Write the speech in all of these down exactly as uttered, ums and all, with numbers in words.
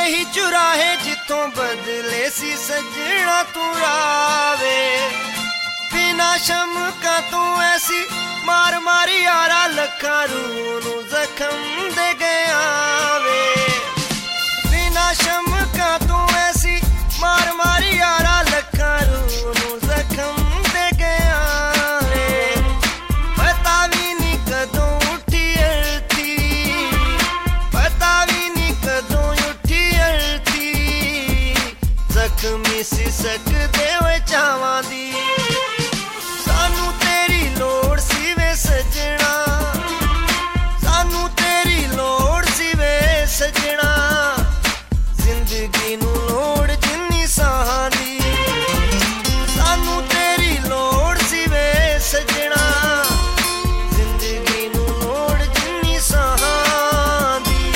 ਇਹੀ ਚੁਰਾਹੇ ਜਿੱਥੋਂ ਬਦਲੇ ਸੀ ਸੱਜਣਾ ਤੂੰ ਰਾਵੇ ਬਿਨਾ ਸ਼ਮਕਾਂ ਤੂੰ ਐਸੀ ਮਾਰ ਮਾਰੀ ਯਾਰਾ ਲੱਖਾਂ ਰੂਹ ਨੂੰ ਜ਼ਖਮ ਦੇ ਗਿਆ ਵੇ ਬਿਨਾ ਸ਼ਮਕਾਂ ਤੂੰ ਐਸੀ ਮਾਰ ਮਾਰੀ ਯਾਰਾ ਲੱਖਾਂ ਰੂਹ ਨੂੰ ਜ਼ਖਮ ਦੇ ਗਿਆ ਵੇ ਪਤਾ ਵੀ ਨਹੀਂ ਕਦੋਂ ਉੱਠੀ ਅਰਥੀ ਪਤਾ ਵੀ ਨਹੀਂ ਕਦੋਂ ਉੱਠੀ ਅਰਥੀ ਜ਼ਖਮੀ ਸੀ ਸਕਦੇ ਹੋਏ ਚਾਵਾਂ ਦੀ ਸਾਨੂੰ ਤੇਰੀ ਲੋੜ ਸੀ ਵੇ ਸਜਣਾ ਸਾਨੂੰ ਤੇਰੀ ਲੋੜ ਸੀ ਵੇ ਸਜਣਾ ਜ਼ਿੰਦਗੀ ਨੂੰ ਲੋੜ ਜਿੰਨੀ ਸਾਹਾਂ ਦੀ ਸਾਨੂੰ ਤੇਰੀ ਲੋੜ ਸੀ ਵੇ ਸਜਣਾ ਜ਼ਿੰਦਗੀ ਨੂੰ ਲੋੜ ਜਿੰਨੀ ਸਾਹਾਂ ਦੀ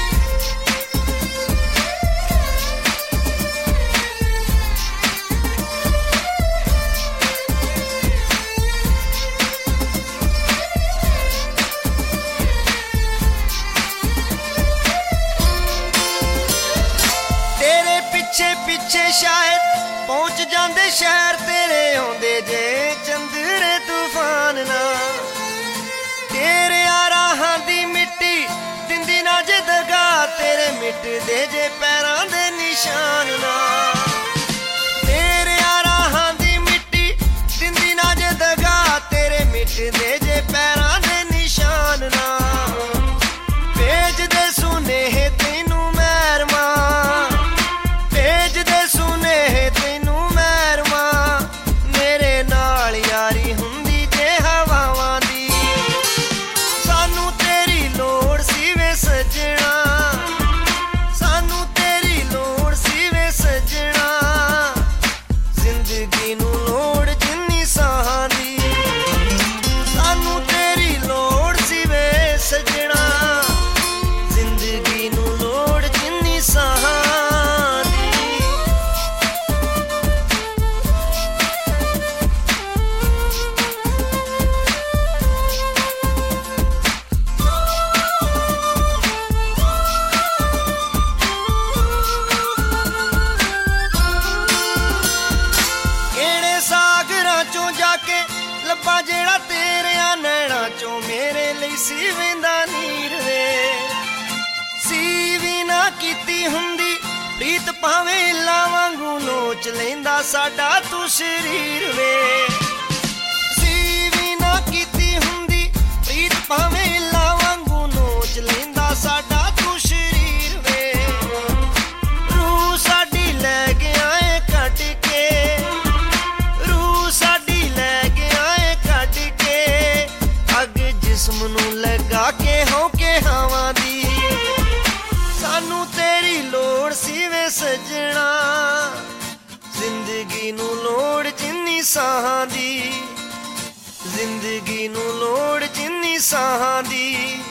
ਤੇਰੇ ਪਿੱਛੇ ਪਿੱਛੇ ਸ਼ਾਇਦ ਪਹੁੰਚ ਜਾਂਦੇ ਸ਼ਹਿਰ ਤੇਰੇ ਆਉਂਦੇ ਜੇ ਚੰਦਰੇ ਤੂਫਾਨ ਨਾ ਤੇਰੇ ਰਾਹਾਂ ਦੀ ਮਿੱਟੀ ਦਿੰਦੀ ਨਾ ਜੇ ਦਗਾ ਤੇਰੇ ਮਿਟਦੇ ਜੇ ਪੈਰਾਂ ਦੇ ਨਿਸ਼ਾਨ ਨਾ ਤੇਰੇ ਰਾਹਾਂ ਦੀ ਮਿੱਟੀ ਦਿੰਦੀ ਨਾ ਜੇ ਦਗਾ ਤੇਰੇ ਮਿਟਦੇ ਜੇ ਪੈਰਾਂ ਦੇ ਨਿਸ਼ਾਨ ਨਾ ਭੇਜਦੇ ਸੁਨੇਹੇ ਤੈਨੂੰ ਮਹਿਰਮਾ ਭੇਜਦੇ ਸੁਨੇਹੇ ਤੈਨੂੰ ਮਹਿਰਮਾ ਮੇਰੇ ਨਾਲ ਯਾਰੀ ਹੁੰਦੀ ਜੇ ਹਵਾਵਾਂ ਦੀ ਸਾਨੂੰ ਤੇਰੀ ਲੋੜ ਸੀ ਵੇ ਸਜਣਾ ਸਾਨੂੰ ਤੇਰੀ ਲੋੜ ਸੀ ਵੇ ਸਜਣਾ ਜ਼ਿੰਦਗੀ ਨੂੰ ਲੋੜ ਜਿੰਨੀ ਸਾਹਾਂ ਦੀ ਸਾਨੂੰ ਤੇਰੀ ਲੋੜ ਸੀ ਵੇ ਸਜਣਾ ਜ਼ਿੰਦਗੀ ਨੂੰ ਲੋੜ ਜਿੰਨੀ ਸਾਹਾਂ ਦੀ ਕਿਹੜੇ ਸਾਗਰਾਂ ਚੋਂ ਜਾ ਕੇ ਲੱਭਾ ਜਿਹੜਾ ਤੇਰਿਆਂ ਨੈਣਾਂ ਚੋਂ ਮੇਰੇ ਲਈ ਸੀ ਵੇਂਦਾ ਨੀਰ ਵੇ ਸੀ ਵੀ ਨਾ ਕੀਤੀ ਹੁੰਦੀ ਪ੍ਰੀਤ ਭਾਵੇਂ ਲਾ ਵਾਂਗੂ ਨੋਚ ਲੈਂਦਾ ਸਾਡਾ ਤੂੰ ਸ਼ਰੀਰ ਵੇ ਸੀ ਵੀ ਨਾ ਕੀਤੀ ਹੁੰਦੀ ਪ੍ਰੀਤ ਭਾਵੇਂ ਲਾ ਵਾਂਗੂ ਨੋਚ ਲੈਂਦਾ ਸਾਡਾ ਤੂੰ ਸ਼ਰੀਰ ਵੇ ਰੂਹ ਸਾਡੀ ਲੈ ਗਿਆ ਏ ਕੱਢ ਕੇ ਰੂਹ ਸਾਡੀ ਲੈ ਗਿਆ ਏ ਕੱਢ ਕੇ ਅੱਗ ਜਿਸਮ ਨੂੰ ਲਗਾ ਕੇ ਹੌਕੇ ਹਵਾ ਦੀ ਸਾਨੂੰ ਤੇਰੀ ਲੋੜ ਸੀ ਵੇ ਸਜਣਾ ਜ਼ਿੰਦਗੀ ਨੂੰ ਲੋੜ ਜਿੰਨੀ ਸਾਹਾਂ ਦੀ ਜ਼ਿੰਦਗੀ ਨੂੰ ਲੋੜ ਜਿੰਨੀ ਸਾਹਾਂ ਦੀ